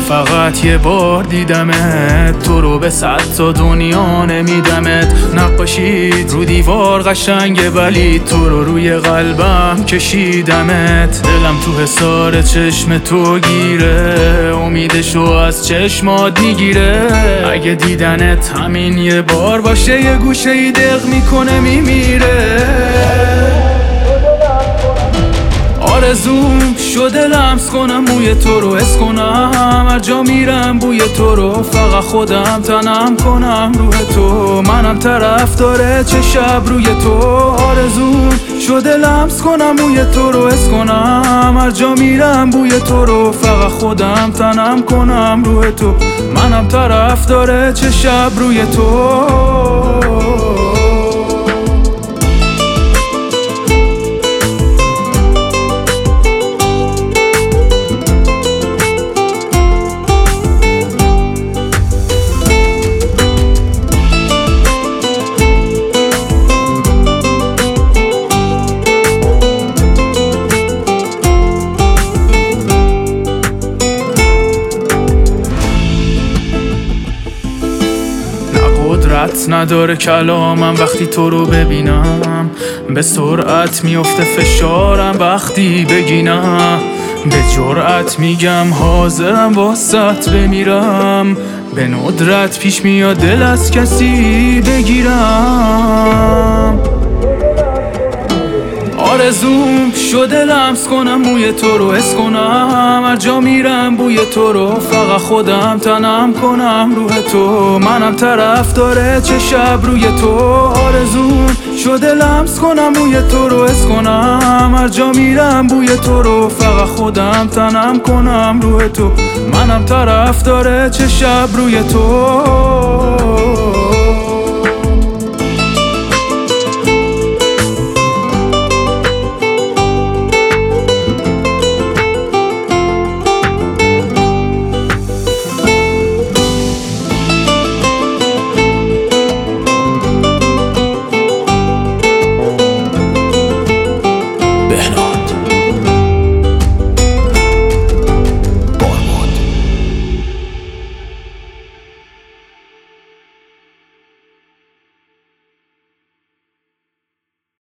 فقط یه بار دیدمت، تو رو به 100 تا دنیا نمیدمت. نقاشیت رو دیوار قشنگه ولی تو رو روی قلبم کشیدمت. دلم تو حصار چشم تو گیره، امیدشو از چشمات میگیره. اگه دیدنت همین یه بار باشه، یه گوشه ای دق میکنه میمیره. آرزوم شده لمس کنم موی تو رو، حس کنم هر جا میرم بوی تو رو. فقط خودم تنم کنم روح تو، منم طرفدار چه شب روی تو. آرزوم شده لمس کنم موی تو رو، حس کنم هر جا میرم بوی تو رو. فقط خودم تنم کنم روح تو، منم طرفدار چه شب روی تو. قدرت نداره کلامم وقتی تو رو ببینم، به سرعت میفته فشارم وقتی بگینم. به جرأت میگم حاضرم واسط بمیرم، به ندرت پیش میاد دل از کسی بگیرم. آرزوم شده لمس کنم موی تو رو، حس کنم هر جا میرم بوی تو رو. فقط خودم تنم کنم روح تو، منم طرفدار چه شب روی تو. آرزوم شده لمس کنم موی تو رو، حس کنم هر جا میرم بوی تو رو. فقط خودم تنم کنم روح تو، منم طرفدار چه شب روی تو.